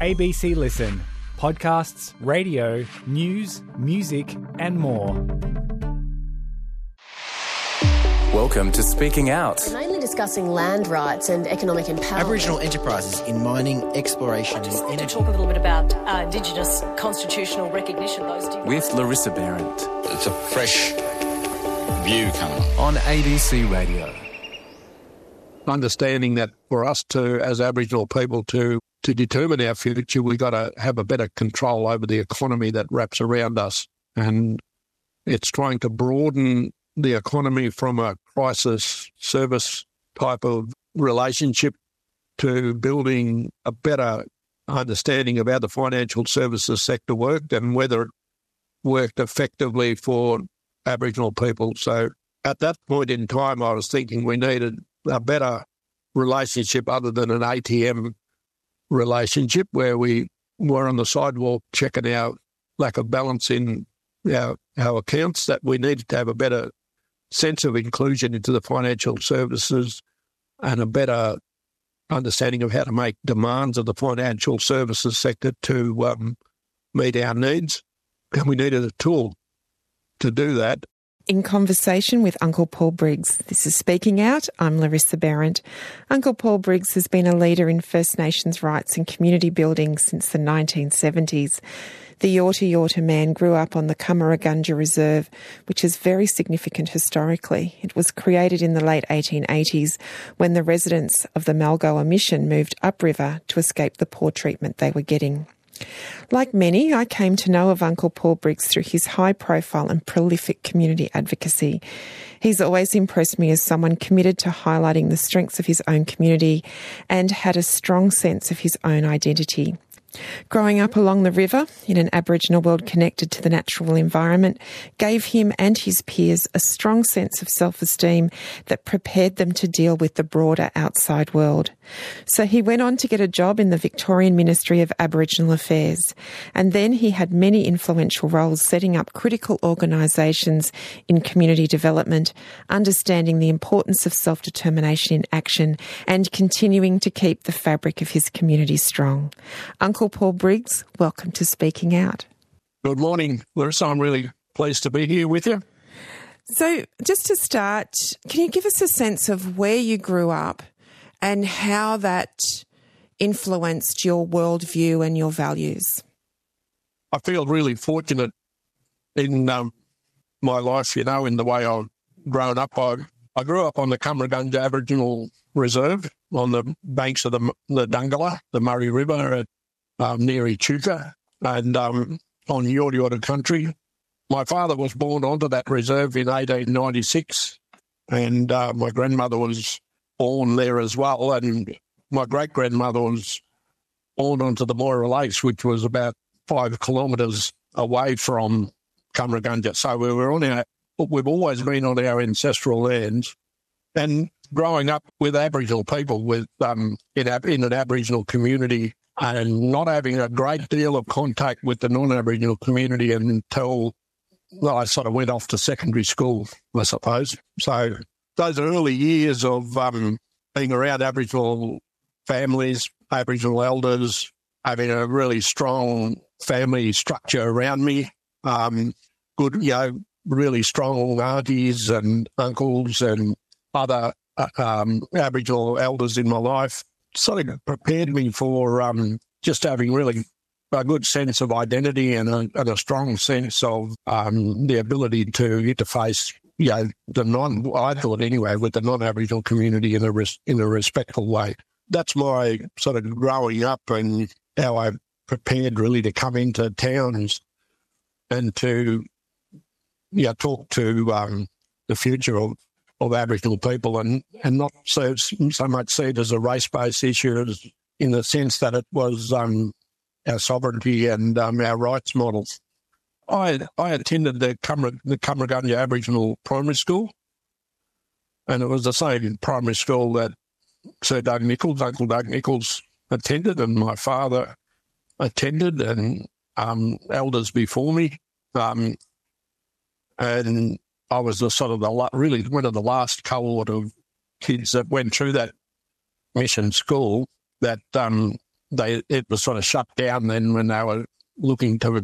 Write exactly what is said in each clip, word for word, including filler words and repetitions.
A B C Listen. Podcasts, radio, news, music and more. Welcome to Speaking Out. We're mainly discussing land rights and economic empowerment. Aboriginal enterprises in mining, exploration and just energy. To talk a little bit about uh, Indigenous constitutional recognition. Those With Larissa Behrendt. It's a fresh view coming on A B C Radio. Understanding that for us to, as Aboriginal people, to to determine our future, we've got to have a better control over the economy that wraps around us. And it's trying to broaden the economy from a crisis service type of relationship to building a better understanding of how the financial services sector worked and whether it worked effectively for Aboriginal people. So at that point in time, I was thinking we needed a better relationship other than an A T M relationship where we were on the sidewalk checking our lack of balance in our, our accounts, that we needed to have a better sense of inclusion into the financial services and a better understanding of how to make demands of the financial services sector to um, meet our needs. And we needed a tool to do that. In conversation with Uncle Paul Briggs. This is Speaking Out. I'm Larissa Behrendt. Uncle Paul Briggs has been a leader in First Nations rights and community building since the nineteen seventies. The Yorta Yorta man grew up on the Cummeragunja Reserve, which is very significant historically. It was created in the late eighteen eighties when the residents of the Malgoa Mission moved upriver to escape the poor treatment they were getting. Like many, I came to know of Uncle Paul Briggs through his high-profile and prolific community advocacy. He's always impressed me as someone committed to highlighting the strengths of his own community and had a strong sense of his own identity. Growing up along the river in an Aboriginal world connected to the natural environment gave him and his peers a strong sense of self-esteem that prepared them to deal with the broader outside world. So he went on to get a job in the Victorian Ministry of Aboriginal Affairs, and then he had many influential roles setting up critical organisations in community development, understanding the importance of self-determination in action, and continuing to keep the fabric of his community strong. Uncle Paul Briggs, welcome to Speaking Out. Good morning, Larissa. I'm really pleased to be here with you. So just to start, can you give us a sense of where you grew up and how that influenced your worldview and your values? I feel really fortunate in um, my life, you know, in the way I've grown up. I, I grew up on the Cummeragunja Aboriginal Reserve on the banks of the, the Dungala, the Murray River at Um, near Echuca and um, on Yorta Yorta country. My father was born onto that reserve in eighteen ninety-six and uh, my grandmother was born there as well, and my great-grandmother was born onto the Moira Lakes, which was about five kilometres away from Cummeragunja. So we were on our, we've always been on our ancestral lands. And growing up with Aboriginal people, with um, in, in an Aboriginal community, and not having a great deal of contact with the non-Aboriginal community until, well, I sort of went off to secondary school, I suppose. So those early years of um, being around Aboriginal families, Aboriginal elders, having a really strong family structure around me, um, good, you know, really strong aunties and uncles and other uh, um, Aboriginal elders in my life, sort of prepared me for um, just having really a good sense of identity and a, and a strong sense of um, the ability to interface, you know, the non, I thought anyway, with the non-Aboriginal community in a res, in a respectful way. That's my sort of growing up and how I prepared really to come into towns and to, yeah, talk to um, the future of of Aboriginal people and, and not so so much see it as a race-based issue as in the sense that it was um, our sovereignty and um, our rights models. I I attended the Cummera, the Cummeragunja Aboriginal Primary School, and it was the same primary school that Sir Doug Nichols, Uncle Doug Nichols, attended, and my father attended, and um, elders before me. Um, and I was the sort of the really one of the last cohort of kids that went through that mission school that um, they it was sort of shut down then when they were looking to,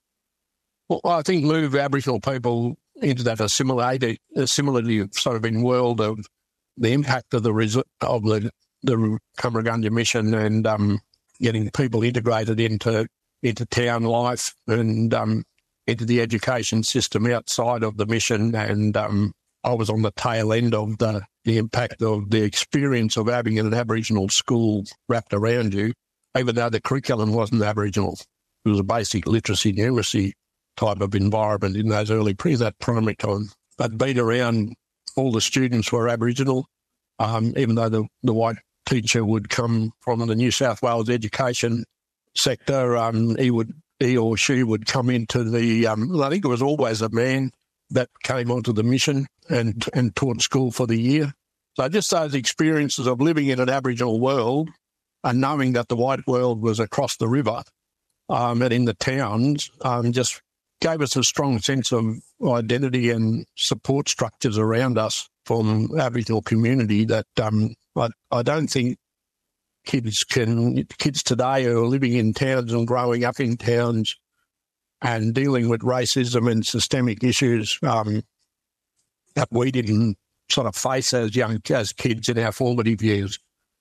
well, I think, move Aboriginal people into that assimilated, assimilative sort of in world of the impact of the of the the Cummeragunja mission and um, getting people integrated into into town life and um, into the education system outside of the mission. And um, I was on the tail end of the, the impact of the experience of having an Aboriginal school wrapped around you, even though the curriculum wasn't Aboriginal. It was a basic literacy numeracy type of environment in those early pre that primary time. But being around, all the students were Aboriginal, um, even though the, the white teacher would come from the New South Wales education sector. Um, he would, he or she would come into the. Um, I think it was always a man that came onto the mission and and taught school for the year. So just those experiences of living in an Aboriginal world and knowing that the white world was across the river um, and in the towns um, just gave us a strong sense of identity and support structures around us from Aboriginal community that um, I, I don't think kids can kids today who are living in towns and growing up in towns and dealing with racism and systemic issues um, that we didn't sort of face as young as kids in our formative years.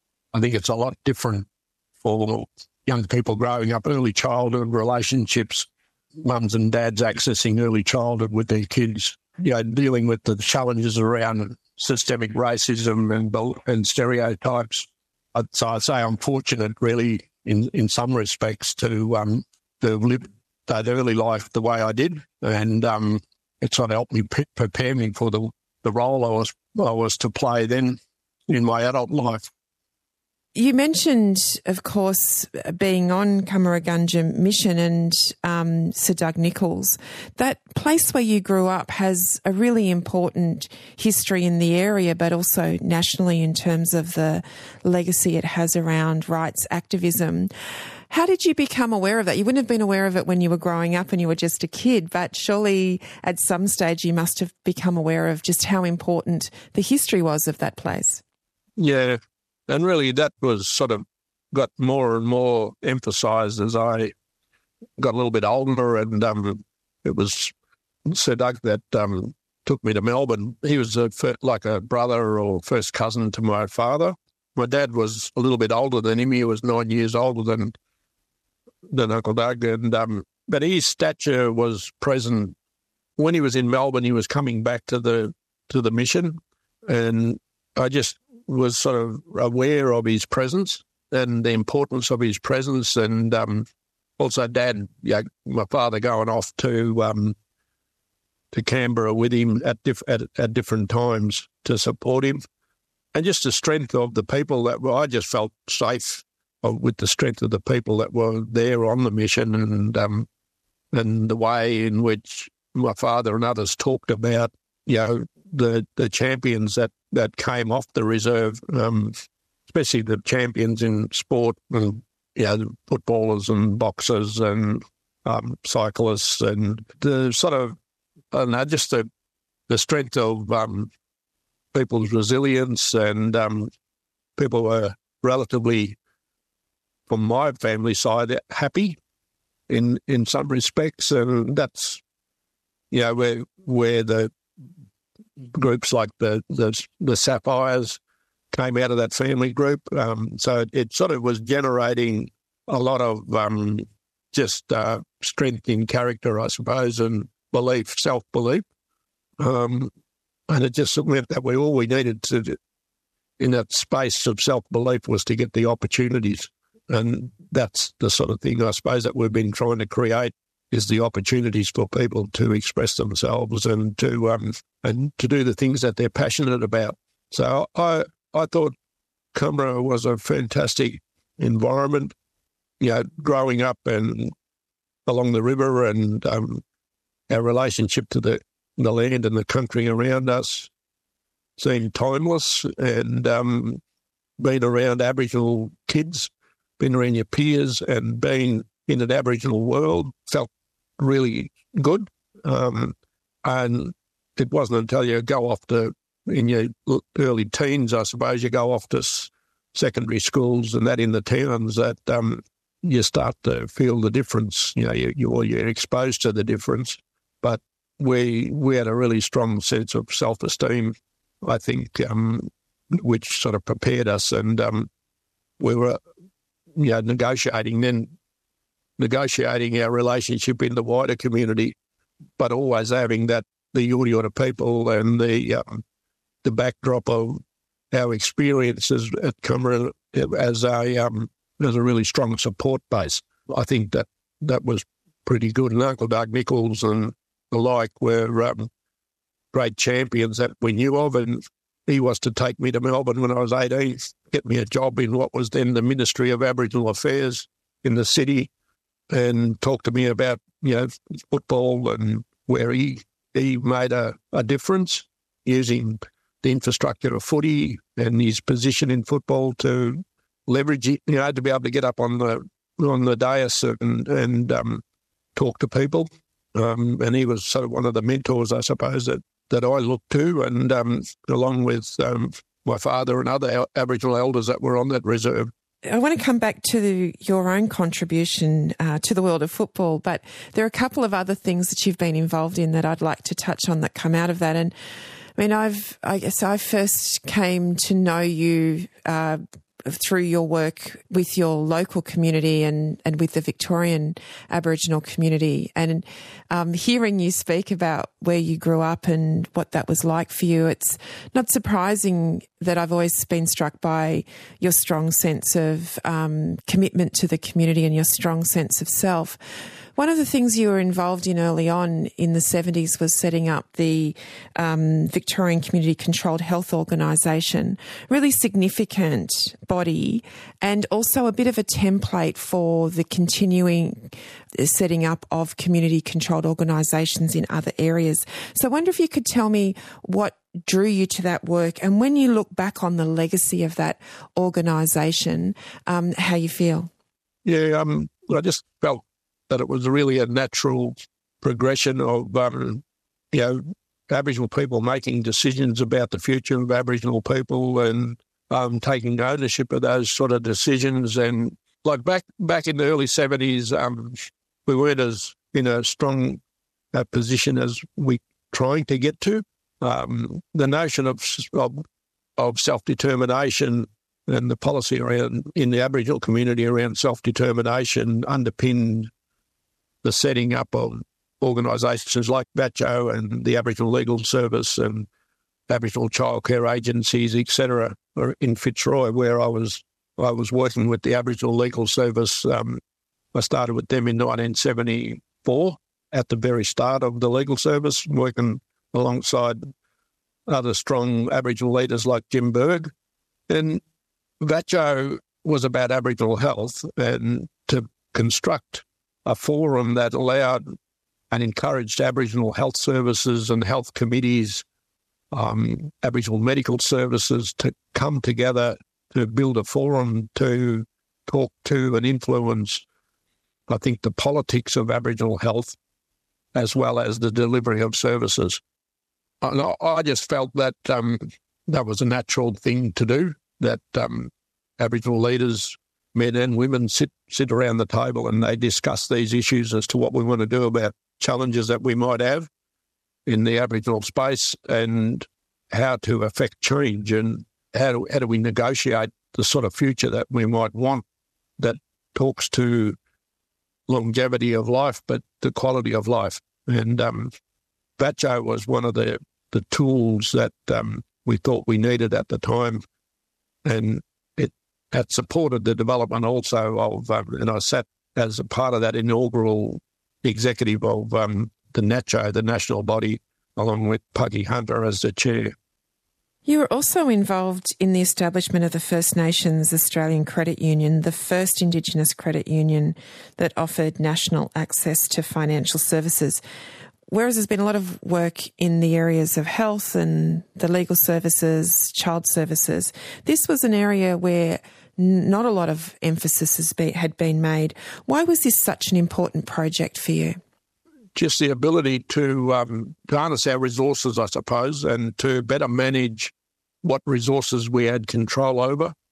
I think it's a lot different for young people growing up, early childhood relationships, mums and dads accessing early childhood with their kids, you know, dealing with the challenges around systemic racism and and stereotypes. So I'd say I'm fortunate, really, in, in some respects, to um, to live that early life the way I did, and um, it sort of helped me pre- prepare me for the, the role I was I was to play then in my adult life. You mentioned, of course, being on Cummeragunja Mission and um, Sir Doug Nicholls. That place where you grew up has a really important history in the area, but also nationally in terms of the legacy it has around rights activism. How did you become aware of that? You wouldn't have been aware of it when you were growing up and you were just a kid, but surely at some stage you must have become aware of just how important the history was of that place. Yeah. And really that was sort of got more and more emphasised as I got a little bit older, and um, it was Sir Doug that um, took me to Melbourne. He was a, like a brother or first cousin to my father. My dad was a little bit older than him. He was nine years older than than Uncle Doug, and um, but his stature was present when he was in Melbourne. He was coming back to the to the mission, and I just was sort of aware of his presence and the importance of his presence, and um, also Dad, yeah, my father going off to um, to Canberra with him at, diff- at at different times to support him, and just the strength of the people that were. I just felt safe with the strength of the people that were there on the mission, and um, and the way in which my father and others talked about, you know, the the champions that, that came off the reserve, um, especially the champions in sport, and you know, footballers and boxers and um, cyclists, and the sort of, I don't know, just the the strength of um, people's resilience, and um, people were relatively, from my family side, happy in in some respects, and that's, you know, where where the groups like the, the the Sapphires came out of that family group. Um, so it, it sort of was generating a lot of um, just uh, strength in character, I suppose, and belief, self-belief. Um, and it just meant that we all we needed to, in that space of self-belief, was to get the opportunities. And that's the sort of thing, I suppose, that we've been trying to create, is the opportunities for people to express themselves and to um, and to do the things that they're passionate about. So I I thought Cummera was a fantastic environment, you know, growing up and along the river, and um, our relationship to the, the land and the country around us seemed timeless, and um, being around Aboriginal kids, being around your peers and being in an Aboriginal world felt really good. Um, and it wasn't until you go off to, in your early teens, I suppose, you go off to secondary schools and that in the towns that um, you start to feel the difference. You know, you, you, you're exposed to the difference. But we we had a really strong sense of self-esteem, I think, um, which sort of prepared us. And um, we were, you know, negotiating then, negotiating our relationship in the wider community, but always having that, the Yooryoota people and the um, the backdrop of our experiences at Coomera as a um, as a really strong support base. I think that that was pretty good. And Uncle Doug Nichols and the like were um, great champions that we knew of, and he was to take me to Melbourne when I was eighteen, get me a job in what was then the Ministry of Aboriginal Affairs in the city, and talk to me about, you know, football and where he he made a, a difference using the infrastructure of footy and his position in football to leverage it, you know, to be able to get up on the on the dais and and um, talk to people. Um, and he was sort of one of the mentors, I suppose, that, that I looked to, and um, along with um, my father and other Aboriginal elders that were on that reserve. I want to come back to the, your own contribution uh, to the world of football, but there are a couple of other things that you've been involved in that I'd like to touch on that come out of that. And I mean, I've, I guess I first came to know you uh, through your work with your local community and, and with the Victorian Aboriginal community. And um, hearing you speak about where you grew up and what that was like for you, it's not surprising that I've always been struck by your strong sense of um, commitment to the community and your strong sense of self. One of the things you were involved in early on in the seventies was setting up the um, Victorian Community Controlled Health Organisation, really significant body, and also a bit of a template for the continuing setting up of community-controlled organisations in other areas. So I wonder if you could tell me what drew you to that work, and when you look back on the legacy of that organisation, um, how you feel. Yeah, um, I just felt that it was really a natural progression of, um, you know, Aboriginal people making decisions about the future of Aboriginal people and um, taking ownership of those sort of decisions. And like back back in the early seventies, um, we weren't as in a strong uh, position as we trying to get to. Um, the notion of, of of self-determination and the policy around in the Aboriginal community around self-determination underpinned the setting up of organisations like V A T C O and the Aboriginal Legal Service and Aboriginal childcare agencies, et cetera, in Fitzroy, where I was I was working with the Aboriginal Legal Service. Um, I started with them in nineteen seventy-four at the very start of the legal service, working alongside other strong Aboriginal leaders like Jim Berg. And V A T C O was about Aboriginal health, and to construct a forum that allowed and encouraged Aboriginal health services and health committees, um, Aboriginal medical services to come together to build a forum to talk to and influence, I think, the politics of Aboriginal health as well as the delivery of services. And I just felt that um, that was a natural thing to do, that um, Aboriginal leaders, men and women, sit sit around the table and they discuss these issues as to what we want to do about challenges that we might have in the Aboriginal space and how to affect change and how do, how do we negotiate the sort of future that we might want that talks to longevity of life but the quality of life. And um, V A T C O was one of the, the tools that um, we thought we needed at the time, and it had supported the development also of, um, and I sat as a part of that inaugural executive of um, the N A C H O, the national body, along with Puggy Hunter as the chair. You were also involved in the establishment of the First Nations Australian Credit Union, the first Indigenous credit union that offered national access to financial services. Whereas there's been a lot of work in the areas of health and the legal services, child services, this was an area where not a lot of emphasis has been, had been made. Why was this such an important project for you? Just the ability to, um, to harness our resources, I suppose, and to better manage what resources we had control over.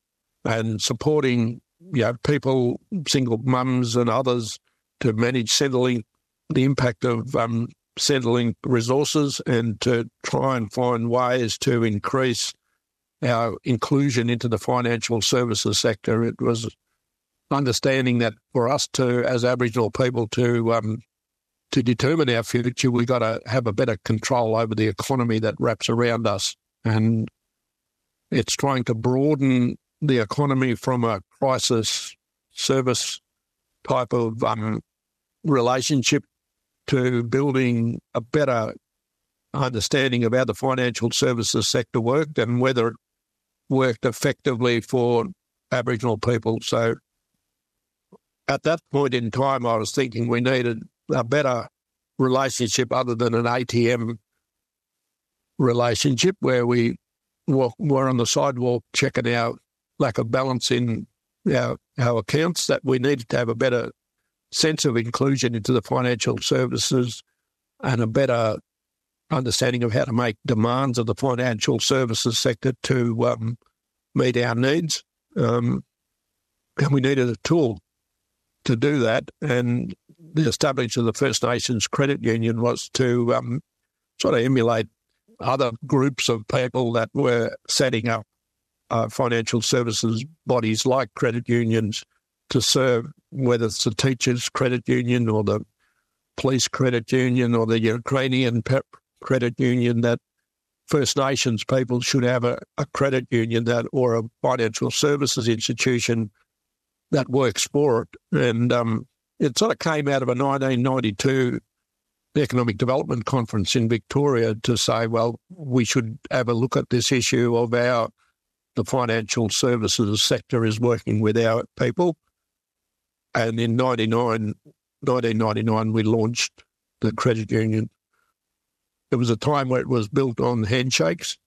and supporting, you know, people, single mums and others to manage Centrelink, the impact of um, Centrelink resources, and to try and find ways to increase our inclusion into the financial services sector. It was understanding that for us to, as Aboriginal people, to um, to determine our future, we got to have a better control over the economy that wraps around us. And it's trying to broaden the economy from a crisis service type of um, relationship to building a better understanding of how the financial services sector worked and whether it worked effectively for Aboriginal people. So at that point in time, I was thinking we needed a better relationship other than an A T M relationship where we were on the sidewalk checking our lack of balance in our, our accounts, that we needed to have a better sense of inclusion into the financial services and a better understanding of how to make demands of the financial services sector to um, meet our needs. Um, and we needed a tool to do that. And the establishment of the First Nations Credit Union was to um, sort of emulate other groups of people that were setting up uh, financial services bodies like credit unions to serve, whether it's the teachers' credit union or the police credit union or the Ukrainian credit union, that First Nations people should have a, a credit union that or a financial services institution that works for it. And um, it sort of came out of a nineteen ninety-two Economic Development Conference in Victoria to say, well, we should have a look at this issue of how the financial services sector is working with our people. And in nineteen ninety-nine, we launched the credit union. It was a time where it was built on handshakes,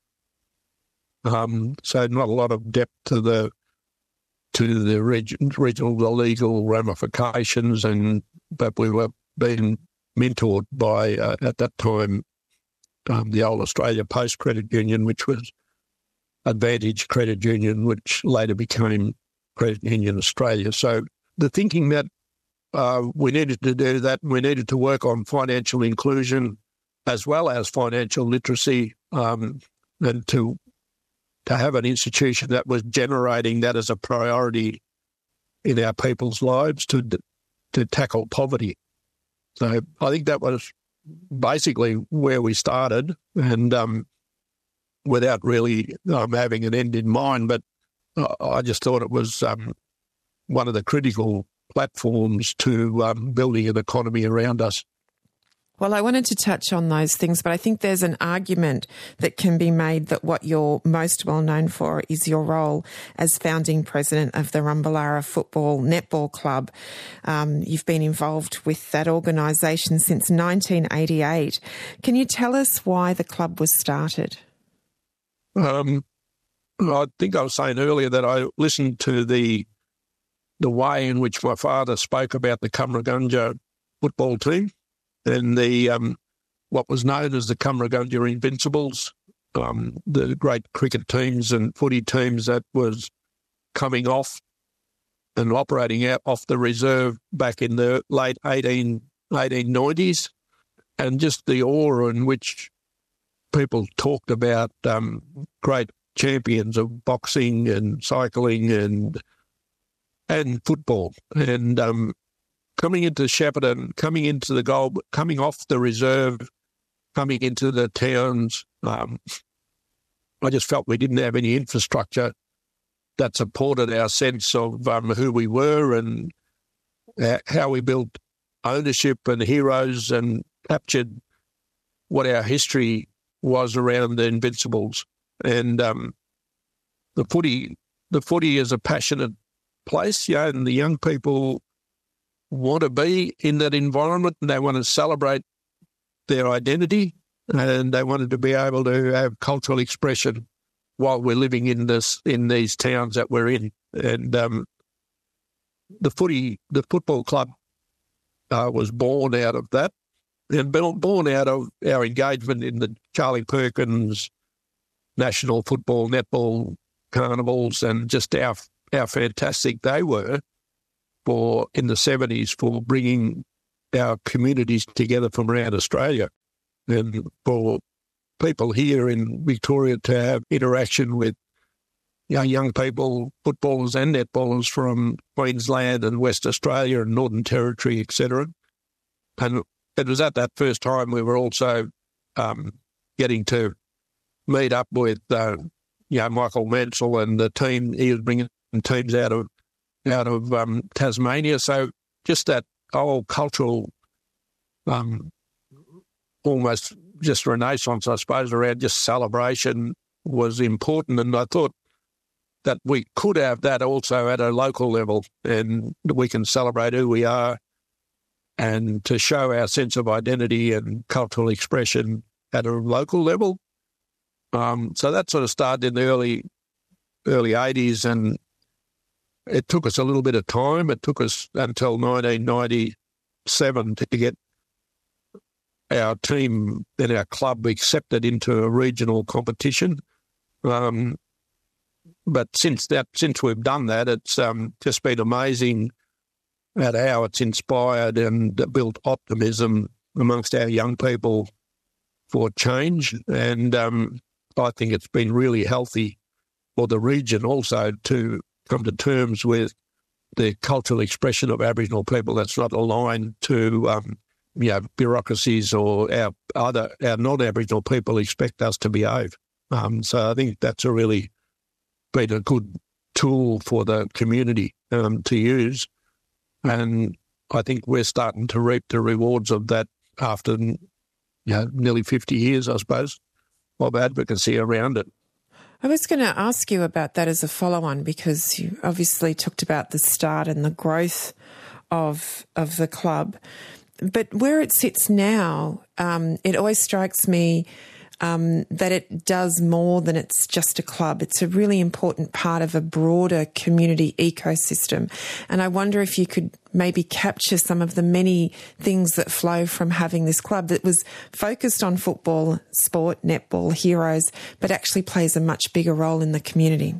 um, so not a lot of depth to the to the regional the legal ramifications, and but we were being mentored by uh, at that time um, the old Australia Post Credit Union, which was Advantage Credit Union, which later became Credit Union Australia. So the thinking that uh, we needed to do that, we needed to work on financial inclusion as well as financial literacy, um, and to to have an institution that was generating that as a priority in our people's lives to to tackle poverty. So I think that was basically where we started, and um, without really um, having an end in mind, but I just thought it was um, one of the critical platforms to um, building an economy around us. Well, I wanted to touch on those things, but I think there's an argument that can be made that what you're most well known for is your role as founding president of the Rumballara Football Netball Club. Um, you've been involved with that organisation since nineteen eighty-eight. Can you tell us why the club was started? Um, I think I was saying earlier that I listened to the the way in which my father spoke about the Cummeragunja football team and the um, what was known as the Cummeragunja Invincibles, um, the great cricket teams and footy teams that was coming off and operating out off the reserve back in the late eighteen nineties, and just the awe in which people talked about um, great champions of boxing and cycling and and football. And um, coming into Shepparton, coming into the goal, coming off the reserve, coming into the towns, um, I just felt we didn't have any infrastructure that supported our sense of um, who we were and uh, how we built ownership and heroes and captured what our history was around the Invincibles. And um, the footy, the footy is a passionate place, yeah, and the young people want to be in that environment and they want to celebrate their identity and they wanted to be able to have cultural expression while we're living in this in these towns that we're in. And um, the footy, the football club uh, was born out of that and born out of our engagement in the Charlie Perkins National Football Netball Carnivals and just our how fantastic they were for in the seventies for bringing our communities together from around Australia, and for people here in Victoria to have interaction with you know, young people, footballers and netballers from Queensland and West Australia and Northern Territory, et cetera. And it was at that first time we were also um, getting to meet up with uh, you know, Michael Mansell and the team. He was bringing teams out of out of um, Tasmania. So just that whole cultural, um, almost just renaissance, I suppose, around just celebration was important. And I thought that we could have that also at a local level, and we can celebrate who we are and to show our sense of identity and cultural expression at a local level. Um, so that sort of started in the early early eighties, and it took us a little bit of time. It took us until nineteen ninety-seven to get our team and our club accepted into a regional competition. Um, but since that, since we've done that, it's um, just been amazing at how it's inspired and built optimism amongst our young people for change. And um, I think it's been really healthy for the region also to come to terms with the cultural expression of Aboriginal people that's not aligned to um, you know, bureaucracies or our other our non-Aboriginal people expect us to behave. Um, so I think that's a really been a good tool for the community um, to use. And I think we're starting to reap the rewards of that after you know, nearly fifty years, I suppose, of advocacy around it. I was going to ask you about that as a follow-on, because you obviously talked about the start and the growth of of the club. But where it sits now, um, it always strikes me um, that it does more than it's just a club. It's a really important part of a broader community ecosystem. And I wonder if you could maybe capture some of the many things that flow from having this club that was focused on football, sport, netball, heroes, but actually plays a much bigger role in the community.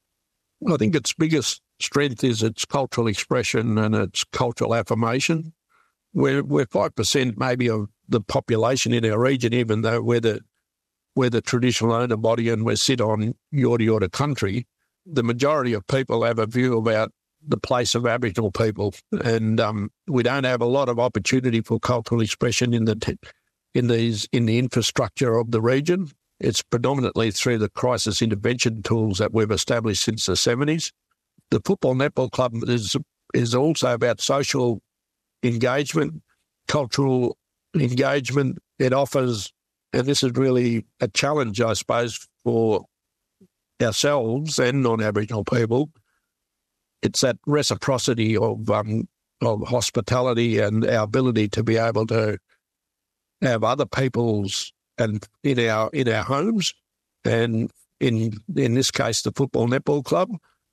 I think its biggest strength is its cultural expression and its cultural affirmation. We're, we're five percent maybe of the population in our region, even though we're the, we're the traditional owner body and we sit on Yorta Yorta country. The majority of people have a view about the place of Aboriginal people, and um, we don't have a lot of opportunity for cultural expression in the in these in the infrastructure of the region. It's predominantly through the crisis intervention tools that we've established since the seventies. The Football Netball Club is is also about social engagement, cultural engagement. It offers, and this is really a challenge, I suppose, for ourselves and non-Aboriginal people, it's that reciprocity of um, of hospitality and our ability to be able to have other people's and in our in our homes, and in in this case the Football Netball Club,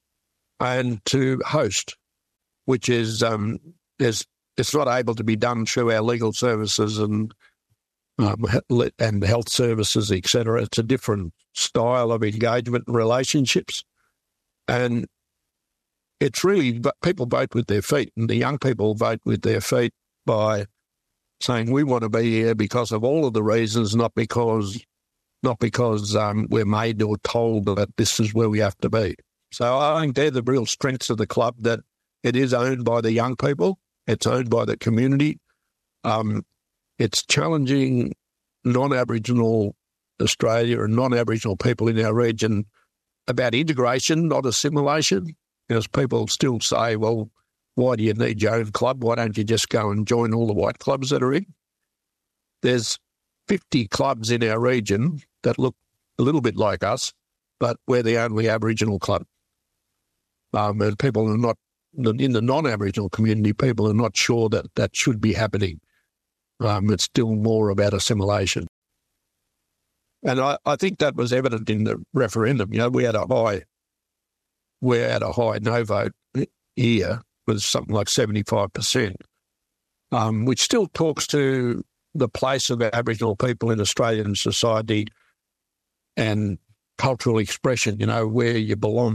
and to host, which is um, is it's not able to be done through our legal services and um, and health services, et cetera. It's a different style of engagement and relationships, and it's really people vote with their feet, and the young people vote with their feet by saying we want to be here because of all of the reasons, not because not because um, we're made or told that this is where we have to be. So I think they're the real strengths of the club, that it is owned by the young people, it's owned by the community. Um, it's challenging non-Aboriginal Australia and non-Aboriginal people in our region about integration, not assimilation. Because people still say, well, why do you need your own club? Why don't you just go and join all the white clubs that are in? There's fifty clubs in our region that look a little bit like us, but we're the only Aboriginal club. Um, and people are not, in the non-Aboriginal community, people are not sure that that should be happening. Um, it's still more about assimilation. And I, I think that was evident in the referendum. You know, we had a high, we had a high no vote here, was something like seventy-five percent, um, which still talks to the place of Aboriginal people in Australian society and cultural expression, you know, where you belong.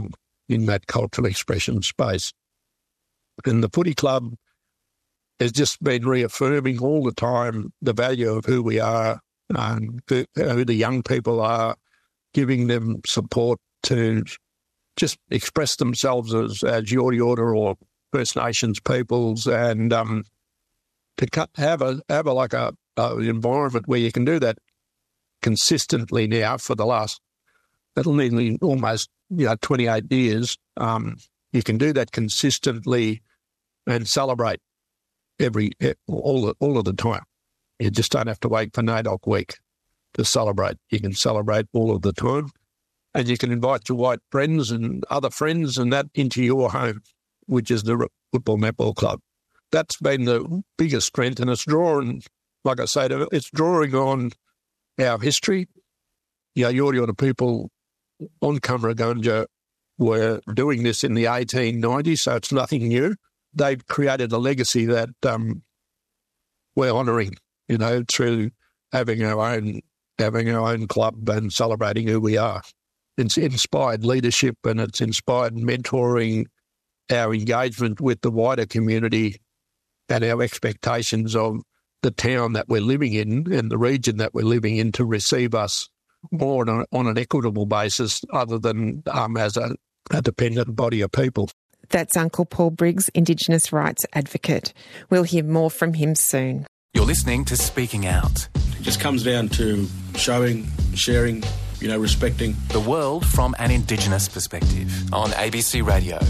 in that cultural expression space. And the footy club has just been reaffirming all the time the value of who we are, and who the young people are, giving them support to just express themselves as, as Yorta Yorta or First Nations peoples, and um, to have a have a like a, a environment where you can do that consistently now for the last that'll nearly almost you know twenty-eight years. Um, you can do that consistently and celebrate every all all of the time. You just don't have to wait for NAIDOC week to celebrate. You can celebrate all of the time, and you can invite your white friends and other friends and that into your home, which is the Football Netball Club. That's been the biggest strength, and it's drawing, like I say, it's drawing on our history. You know, Yorta Yorta people on Cummeragunja were doing this in the eighteen nineties, so it's nothing new. They've created a legacy that um, we're honouring, you know, through having our own having our own club and celebrating who we are. It's inspired leadership, and it's inspired mentoring, our engagement with the wider community, and our expectations of the town that we're living in and the region that we're living in to receive us more on, a, on an equitable basis, other than um, as a, a dependent body of people. That's Uncle Paul Briggs, Indigenous rights advocate. We'll hear more from him soon. You're listening to Speaking Out. It just comes down to showing, sharing, you know, respecting the world from an Indigenous perspective on A B C Radio.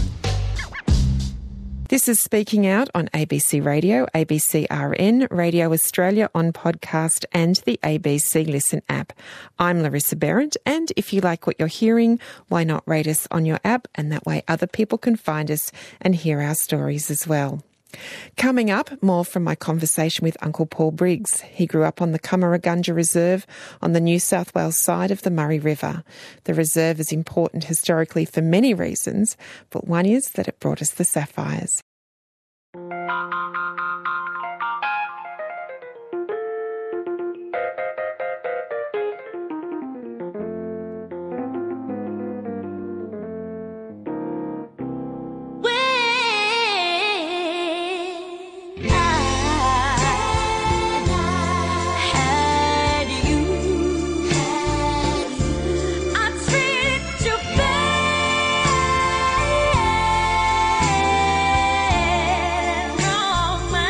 This is Speaking Out on A B C Radio, A B C R N, Radio Australia on podcast, and the A B C Listen app. I'm Larissa Behrendt, and if you like what you're hearing, why not rate us on your app, and that way other people can find us and hear our stories as well. Coming up, more from my conversation with Uncle Paul Briggs. He grew up on the Cummeragunja Reserve on the New South Wales side of the Murray River. The reserve is important historically for many reasons, but one is that it brought us the sapphires. Wrong man.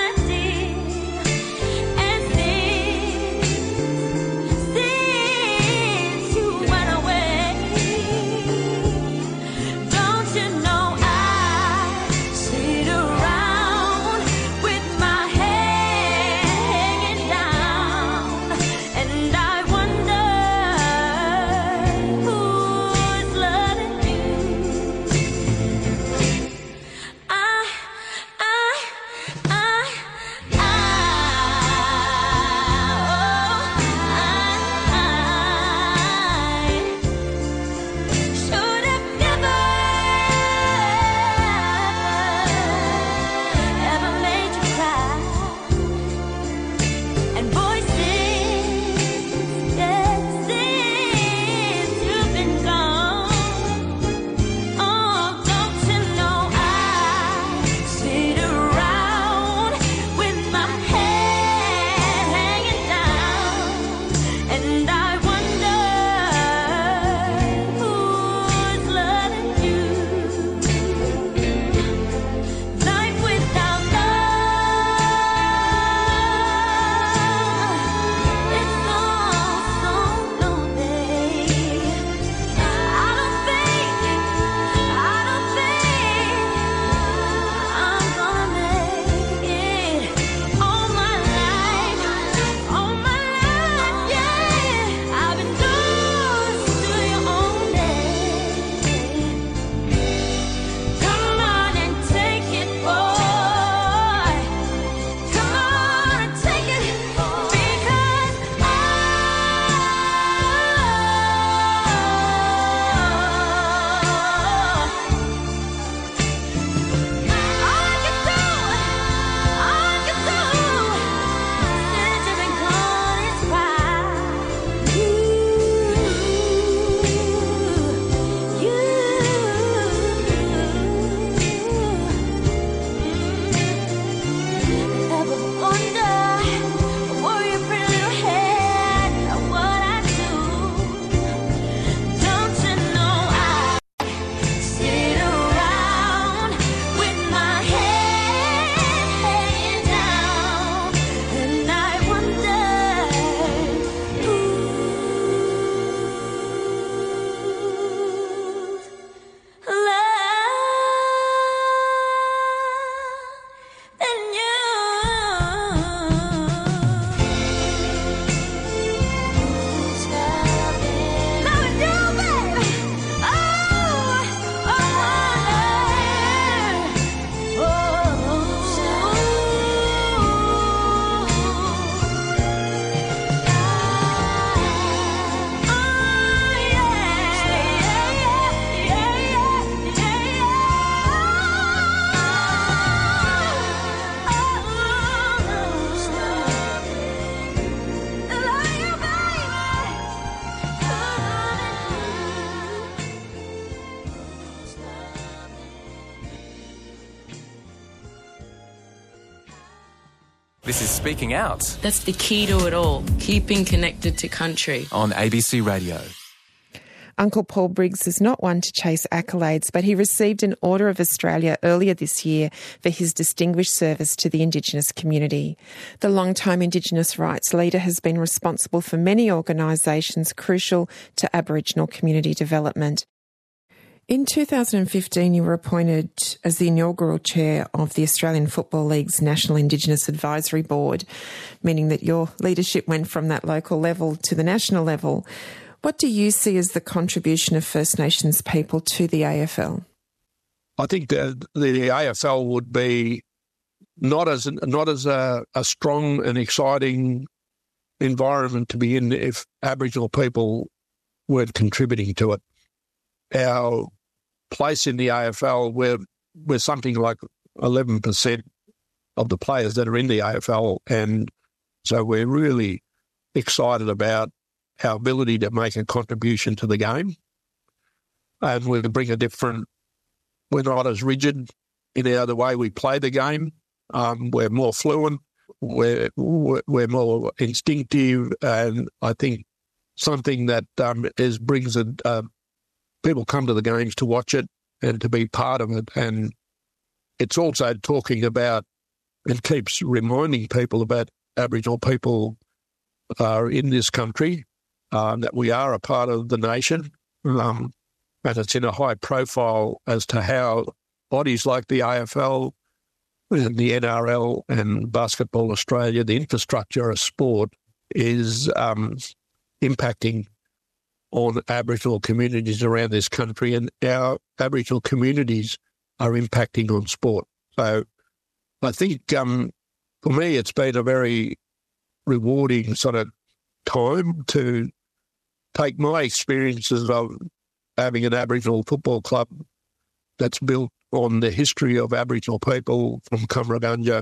This is Speaking Out That's the key to it all, keeping connected to country. on A B C Radio. Uncle Paul Briggs is not one to chase accolades, but he received an Order of Australia earlier this year for his distinguished service to the Indigenous community. The long-time Indigenous rights leader has been responsible for many organisations crucial to Aboriginal community development. In two thousand fifteen, you were appointed as the inaugural chair of the Australian Football League's National Indigenous Advisory Board, meaning that your leadership went from that local level to the national level. What do you see as the contribution of First Nations people to the A F L? I think that the A F L would be not as not as a, a strong and exciting environment to be in if Aboriginal people weren't contributing to it. Our place in the A F L, we're, we're something like eleven percent of the players that are in the A F L, and so we're really excited about our ability to make a contribution to the game. And we bring a different, we're not as rigid in our, the way we play the game. Um, we're more fluent, we're, we're more instinctive, and I think something that um, is brings a, a people come to the games to watch it and to be part of it. And it's also talking about and keeps reminding people about Aboriginal people are in this country, um, that we are a part of the nation. Um, and it's in a high profile as to how bodies like the A F L and the N R L and Basketball Australia, the infrastructure of sport, is um, impacting on Aboriginal communities around this country, and our Aboriginal communities are impacting on sport. So I think um, for me it's been a very rewarding sort of time to take my experiences of having an Aboriginal football club that's built on the history of Aboriginal people from Cummeragunja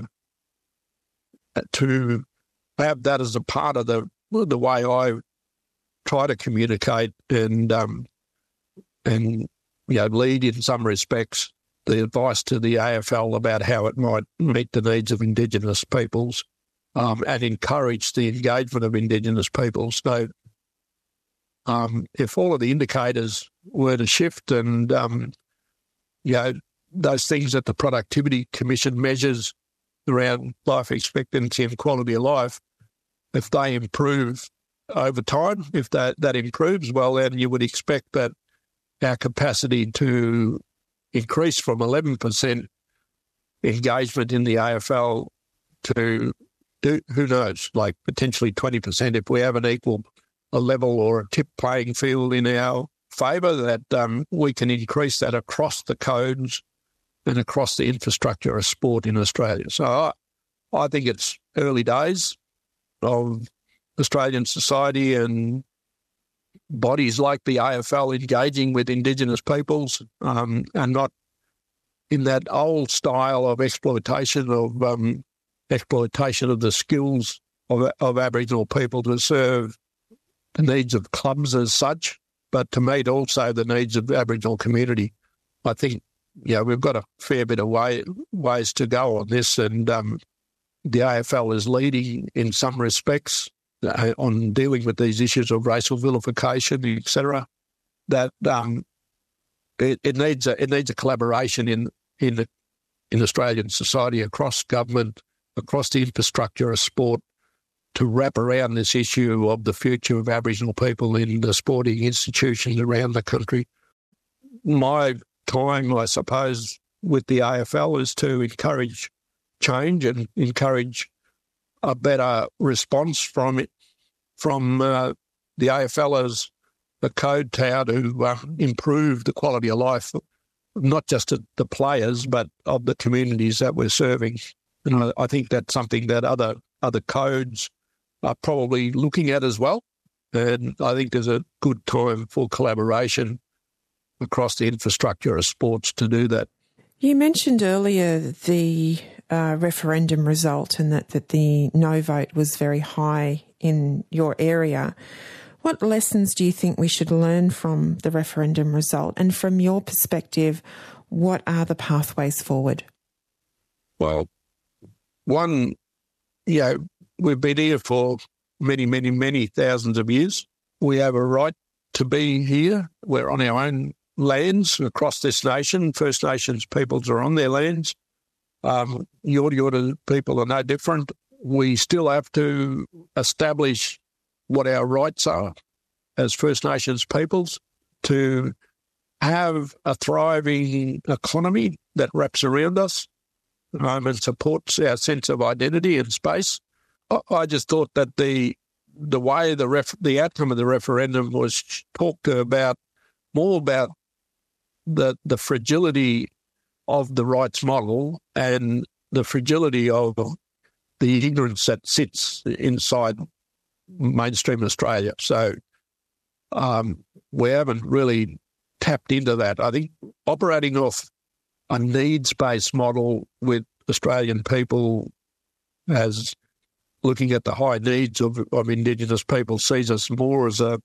to have that as a part of the the way I try to communicate and um, and you know lead in some respects the advice to the A F L about how it might meet the needs of Indigenous peoples, um, and encourage the engagement of Indigenous peoples. So um, if all of the indicators were to shift and um, you know those things that the Productivity Commission measures around life expectancy and quality of life, if they improve over time, if that, that improves, well, then you would expect that our capacity to increase from eleven percent engagement in the A F L to, do, who knows, like potentially twenty percent if we have an equal a level or a tip playing field in our favour, that um, we can increase that across the codes and across the infrastructure of sport in Australia. So I, I think it's early days of Australian society and bodies like the A F L engaging with Indigenous peoples, um, and not in that old style of exploitation of um, exploitation of the skills of, of Aboriginal people to serve the needs of clubs as such, but to meet also the needs of the Aboriginal community. I think, you know, we've got a fair bit of way, ways to go on this, and um, the A F L is leading in some respects uh, on dealing with these issues of racial vilification, et cetera. That um, it, it needs a it needs a collaboration in in the, in Australian society, across government, across the infrastructure of sport, to wrap around this issue of the future of Aboriginal people in the sporting institutions around the country. My time, I suppose, with the A F L is to encourage change and encourage a better response from it, from uh, the A F L as the code tower to uh, improve the quality of life, not just of the players, but of the communities that we're serving. And I, I think that's something that other other codes are probably looking at as well. And I think there's a good time for collaboration across the infrastructure of sports to do that. You mentioned earlier the uh, referendum result and that, that the no vote was very high in your area. What lessons do you think we should learn from the referendum result? And from your perspective, what are the pathways forward? Well, one, you know, we've been here for many, many, many thousands of years. We have a right to be here. We're on our own lands across this nation. First Nations peoples are on their lands. Um, Yorta Yorta people are no different. We still have to establish what our rights are as First Nations peoples, to have a thriving economy that wraps around us um, and supports our sense of identity and space. I, I just thought that the the way the ref, the outcome of the referendum was talked about more about the the fragility of the rights model and the fragility of the ignorance that sits inside mainstream Australia. So um, we haven't really tapped into that. I think operating off a needs-based model with Australian people as looking at the high needs of, of Indigenous people sees us more as a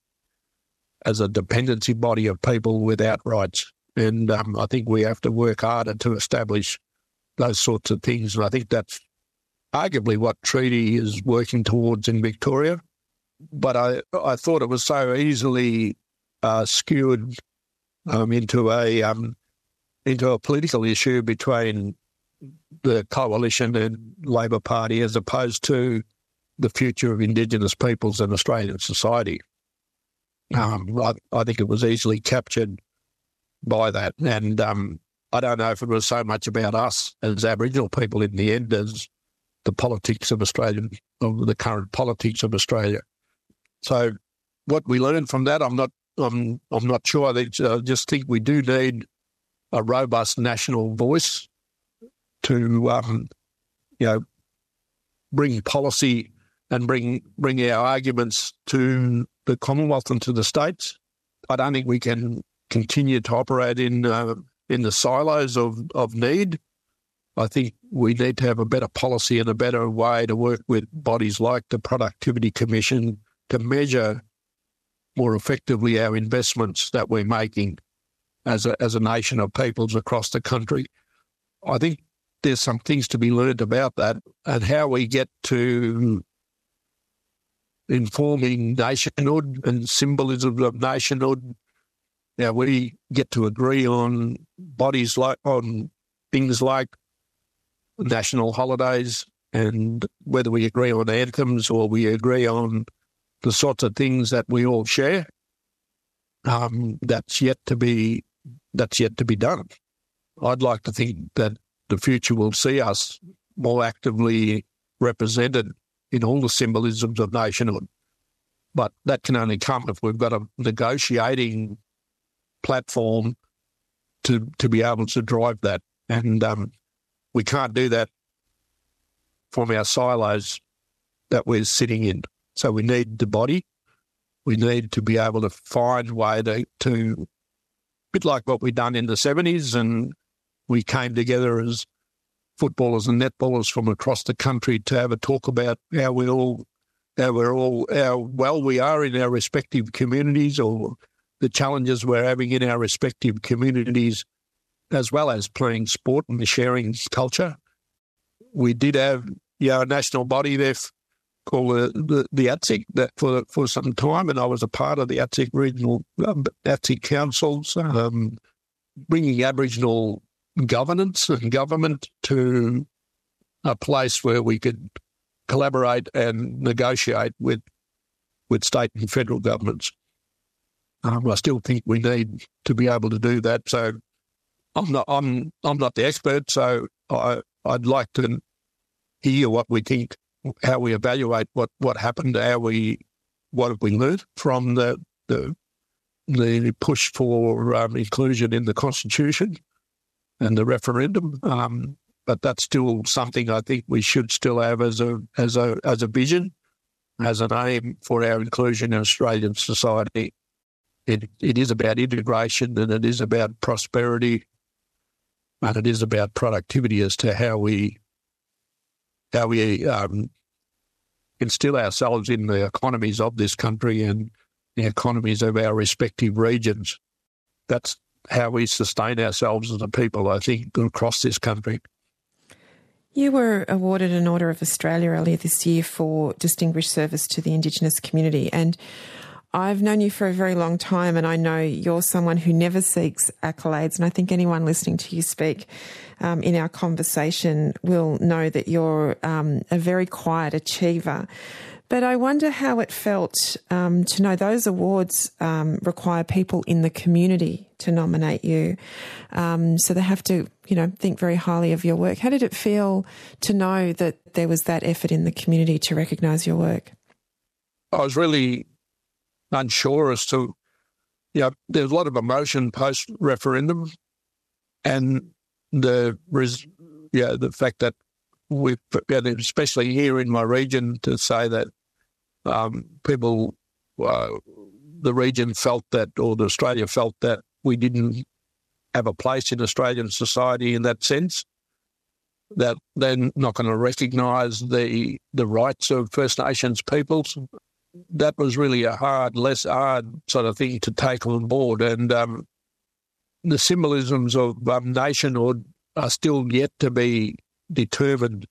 as a dependency body of people without rights. And um, I think we have to work harder to establish those sorts of things. And I think that's arguably what treaty is working towards in Victoria. But I, I thought it was so easily uh, skewed um, into a um, into a political issue between the Coalition and Labor Party, as opposed to the future of Indigenous peoples in Australian society. Um, I, I think it was easily captured by that. And um, I don't know if it was so much about us as Aboriginal people in the end as the politics of Australian, of the current politics of Australia. So what we learned from that, I'm not, I'm, I'm not sure. I think, uh, just think we do need a robust national voice to, um, you know, bring policy and bring bring our arguments to the Commonwealth and to the states. I don't think we can continue to operate in uh, in the silos of, of need. I think we need to have a better policy and a better way to work with bodies like the Productivity Commission to measure more effectively our investments that we're making as a, as a nation of peoples across the country. I think there's some things to be learned about that and how we get to informing nationhood and symbolism of nationhood. Now, we get to agree on bodies like, on things like national holidays, and whether we agree on anthems or we agree on the sorts of things that we all share, um, that's yet to be that's yet to be done. I'd like to think that the future will see us more actively represented in all the symbolisms of nationhood. But that can only come if we've got a negotiating platform to to be able to drive that. And um, we can't do that from our silos that we're sitting in. So we need the body. We need to be able to find a way to, to a bit like what we've done in the seventies, and we came together as footballers and netballers from across the country to have a talk about how we all, how we're all, how well we are in our respective communities, or the challenges we're having in our respective communities, as well as playing sport and sharing culture. We did have, yeah, a national body there called the, the, the A T S I C that for for some time, and I was a part of the A T S I C regional um, A T S I C councils, um, bringing Aboriginal governance and government to a place where we could collaborate and negotiate with with state and federal governments. Um, I still think we need to be able to do that. So I'm not I'm I'm not the expert, so I I'd like to hear what we think, how we evaluate what, what happened, how we what have we learned from the the the push for um, inclusion in the Constitution and the referendum. Um, but that's still something I think we should still have as a as a as a vision, as an aim for our inclusion in Australian society. It it is about integration, and it is about prosperity, and it is about productivity as to how we how we um, instill ourselves in the economies of this country and the economies of our respective regions. That's how we sustain ourselves as a people, I think, across this country. You were awarded an Order of Australia earlier this year for distinguished service to the Indigenous community, and I've known you for a very long time, and I know you're someone who never seeks accolades, and I think anyone listening to you speak um, in our conversation will know that you're um, a very quiet achiever. But I wonder how it felt um, to know those awards um, require people in the community to nominate you. Um, so they have to, you know, think very highly of your work. How did it feel to know that there was that effort in the community to recognise your work? I was really unsure as to, you know, there's a lot of emotion post-referendum, and the, yeah, the fact that we, especially here in my region, to say that um, people, uh, the region felt that, or the Australia felt that we didn't have a place in Australian society in that sense, that they're not going to recognise the the rights of First Nations peoples. That was really a hard, less hard sort of thing to take on board. And um, the symbolisms of um, nationhood are still yet to be determined.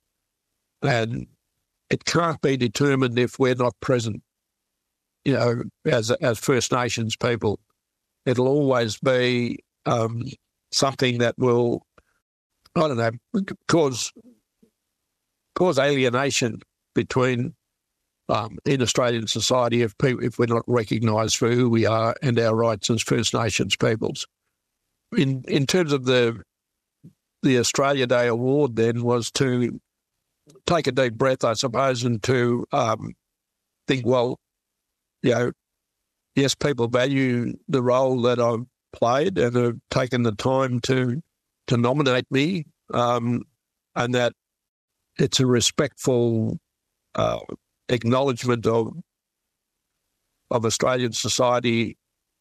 And it can't be determined if we're not present, you know, as as First Nations people. It'll always be um, something that will, I don't know, cause, cause alienation between Um, in Australian society if people, if we're not recognised for who we are and our rights as First Nations peoples. In in terms of the the Australia Day Award, then, was to take a deep breath, I suppose, and to um, think, well, you know, yes, people value the role that I've played and have taken the time to to nominate me, um, and that it's a respectful uh, acknowledgement of of Australian society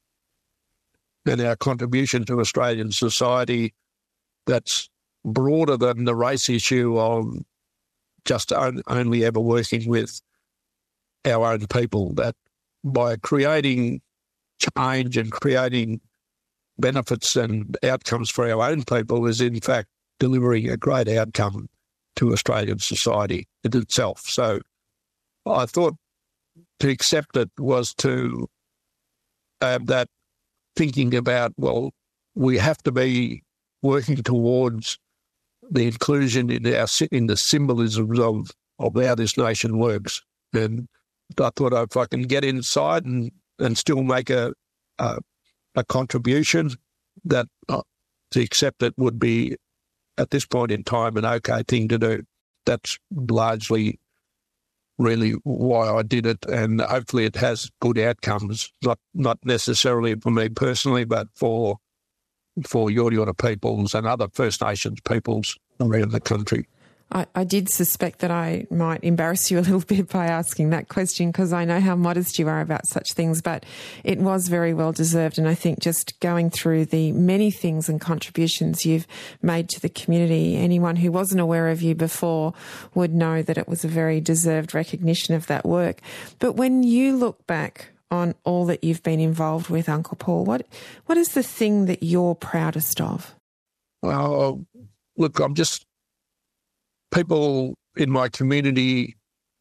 and our contribution to Australian society that's broader than the race issue of just on, only ever working with our own people, that by creating change and creating benefits and outcomes for our own people is in fact delivering a great outcome to Australian society in itself. So I thought to accept it was to have that thinking about, well, we have to be working towards the inclusion in our in the symbolisms of, of how this nation works. And I thought if I can get inside and, and still make a, a, a contribution, that uh, to accept it would be, at this point in time, an okay thing to do. That's largely really why I did it, and hopefully it has good outcomes, not not necessarily for me personally, but for for Yorta peoples and other First Nations peoples around the country. I, I did suspect that I might embarrass you a little bit by asking that question, because I know how modest you are about such things, but it was very well deserved. And I think just going through the many things and contributions you've made to the community, anyone who wasn't aware of you before would know that it was a very deserved recognition of that work. But when you look back on all that you've been involved with, Uncle Paul, what what is the thing that you're proudest of? Well, look, I'm just... People in my community,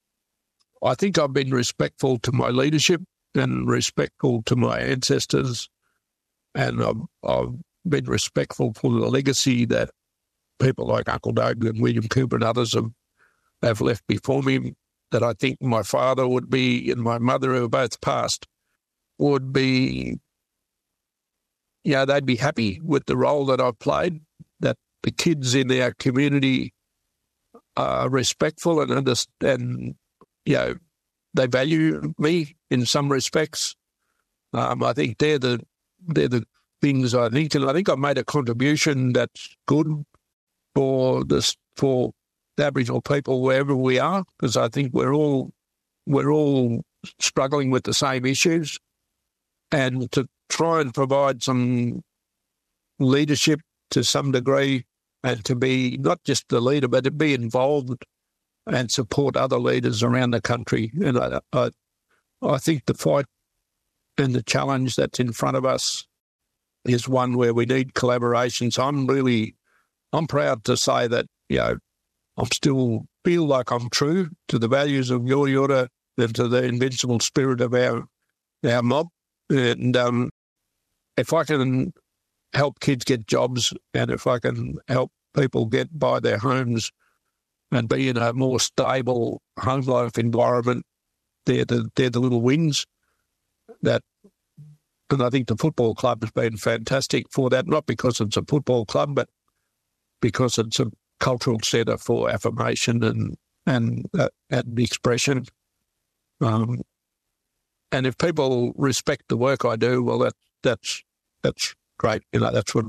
I think I've been respectful to my leadership and respectful to my ancestors, and I've, I've been respectful for the legacy that people like Uncle Doug and William Cooper and others have, have left before me, that I think my father would be and my mother, who are both passed, would be, you know, they'd be happy with the role that I've played, that the kids in our community are respectful and understand, you know, they value me in some respects. Um, I think they're the they're the things I think, and I think I've made a contribution that's good for this for Aboriginal people wherever we are, because I think we're all we're all struggling with the same issues, and to try and provide some leadership to some degree, and to be not just the leader, but to be involved and support other leaders around the country. And I, I, I think the fight and the challenge that's in front of us is one where we need collaboration. So I'm really, I'm proud to say that, you know, I still feel like I'm true to the values of Yorta Yorta and to the invincible spirit of our our mob. And um, if I can help kids get jobs, and if I can help people get by their homes and be in a more stable home life environment, they're the, they're the little wins. That, and I think the football club has been fantastic for that, not because it's a football club, but because it's a cultural centre for affirmation and and uh, and expression. Um, and if people respect the work I do, well, that that's that's great. You know, that's what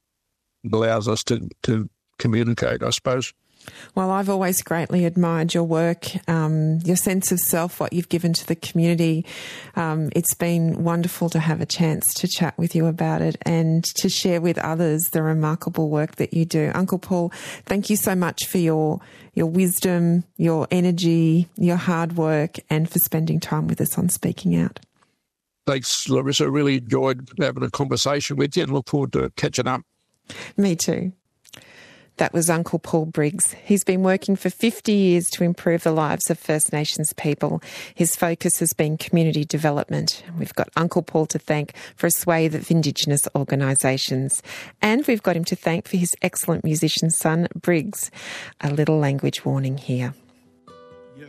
allows us to to communicate, I suppose. Well, I've always greatly admired your work, um, your sense of self, what you've given to the community. Um, it's been wonderful to have a chance to chat with you about it and to share with others the remarkable work that you do. Uncle Paul, thank you so much for your your wisdom, your energy, your hard work, and for spending time with us on Speaking Out. Thanks, Larissa. Really enjoyed having a conversation with you and look forward to catching up. Me too. That was Uncle Paul Briggs. He's been working for fifty years to improve the lives of First Nations people. His focus has been community development. We've got Uncle Paul to thank for a swathe of Indigenous organisations. And we've got him to thank for his excellent musician son, Briggs. A little language warning here. Yeah.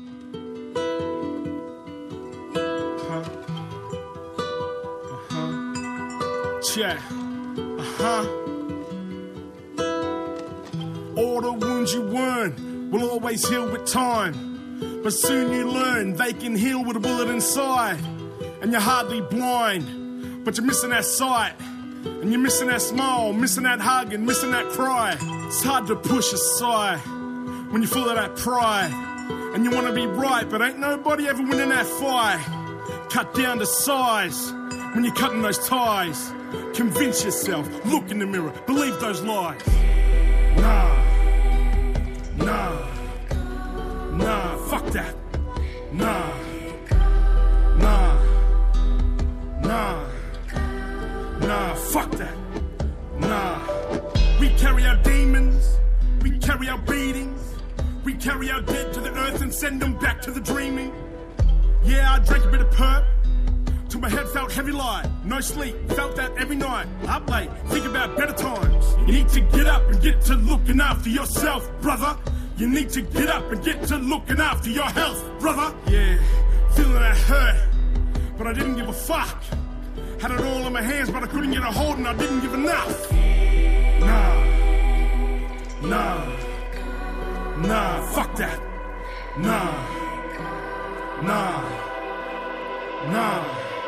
Uh-huh. Uh-huh. Check. Uh-huh. All the wounds you earn will always heal with time. But soon you learn they can heal with a bullet inside. And you're hardly blind, but you're missing that sight. And you're missing that smile, missing that hug and missing that cry. It's hard to push aside when you're full of that pride. And you want to be right, but ain't nobody ever winning that fight. Cut down to size when you're cutting those ties. Convince yourself, look in the mirror, believe those lies. Nah. Nah, nah, fuck that. Nah, nah, nah, nah, fuck that. Nah. We carry our demons, we carry our beatings, we carry our dead to the earth and send them back to the dreaming. Yeah, I drank a bit of perp till my head felt heavy light. No sleep, felt that every night. Up late, think about better times. You need to get up and get to looking after yourself, brother. You need to get up and get to looking after your health, brother. Yeah, feeling that hurt, but I didn't give a fuck. Had it all in my hands, but I couldn't get a hold and I didn't give enough. Nah, nah, nah, fuck that. Nah, nah, nah,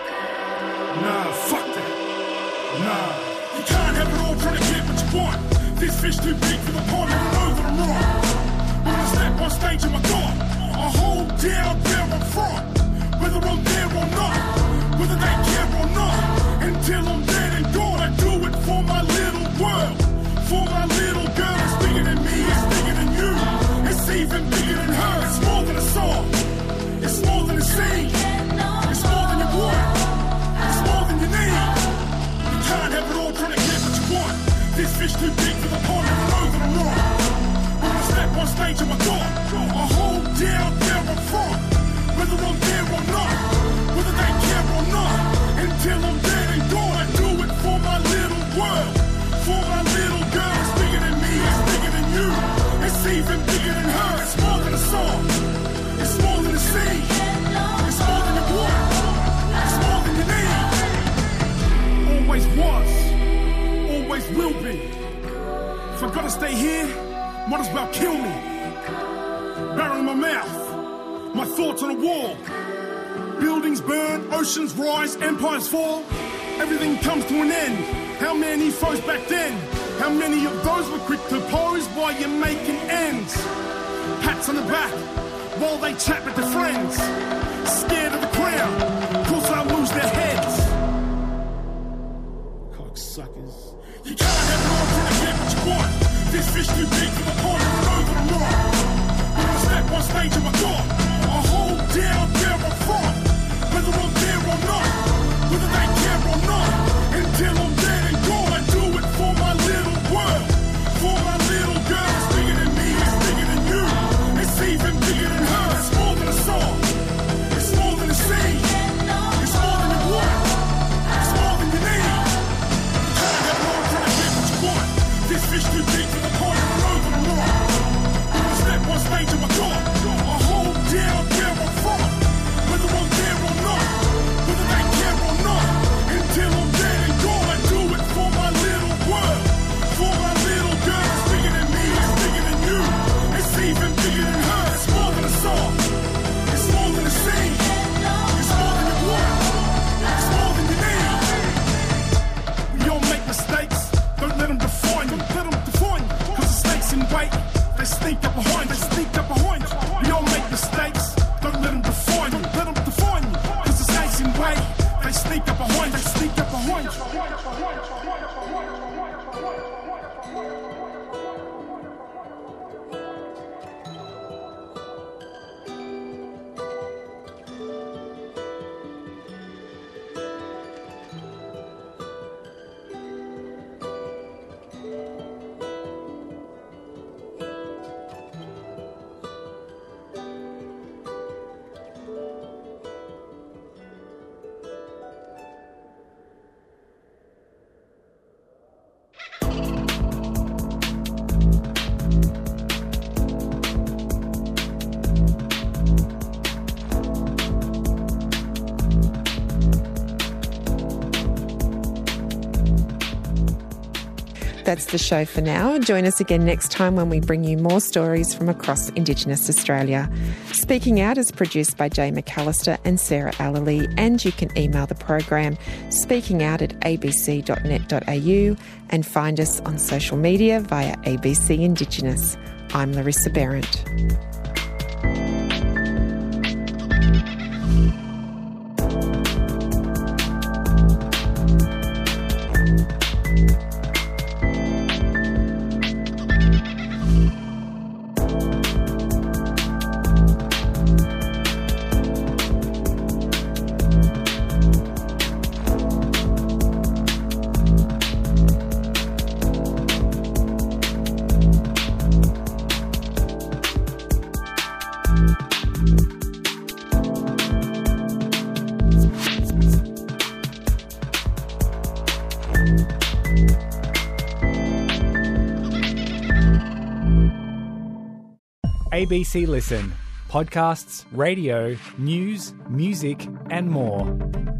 nah, fuck that. Nah, you can't have it all trying to get what you want. This fish too big for the pond, and I know that I'm wrong. When I step on stage, I'm a god. I hold down where I'm from, whether I'm there or not, whether they care or not. Until I'm dead and gone, I do it for my little world, for my little girl. It's bigger than me, it's bigger than you, it's even bigger than her. It's more than a song, it's more than a scene, it's more than you want, it's more than you need. You can't have it all trying to get what you want. This fish too big for the pond, and I know that I'm wrong. When I step on stage, I'm a god. stay here, might as well kill me. Bury my mouth, my thoughts on a wall. Buildings burn, oceans rise, empires fall. Everything comes to an end. How many foes back then? How many of those were quick to pose while you're making ends? Pats on the back while they chat with their friends. Scared of the crowd, cause they'll lose their heads. Cocksuckers. You can't have it all till you get what you want. This fish too big for the pond, and over the mark. When I step on stage in my door, I hold down where I'm from. Whether I'm there or not, whether they care or not. Until I'm dead and gone, I do it for my little world. For my little girl, it's bigger than me, it's bigger than you. It's even bigger than her, it's more than a song. It's more than a scene. It's more than you want. It's more than you need. You can't have it all till you get what you want. This fish too big for the pond, and over the mark. When I step on stage in my door, I hold down where I'm from. Whether I'm there or not, whether they care or not. Until I'm dead and gone, I do it for my little world. For my little girl, it's bigger than me, it's bigger than you. It's even bigger than her, it's more than a song. It's more than a scene. It's more than you want. It's more than you need. We all make mistakes, don't let them define you. Let them define you, cause the snakes in wait. They sneak up behind, they sneak up behind you. We all make mistakes, don't let them define you. Let them define you, cause the snakes in wait. They sneak up behind, they sneak up behind you. That's the show for now. Join us again next time when we bring you more stories from across Indigenous Australia. Speaking Out is produced by Jay McAllister and Sarah Allerley, and you can email the program speakingout at a b c dot net dot a u and find us on social media via A B C Indigenous. I'm Larissa Behrendt. A B C Listen. Podcasts, radio, news, music and more.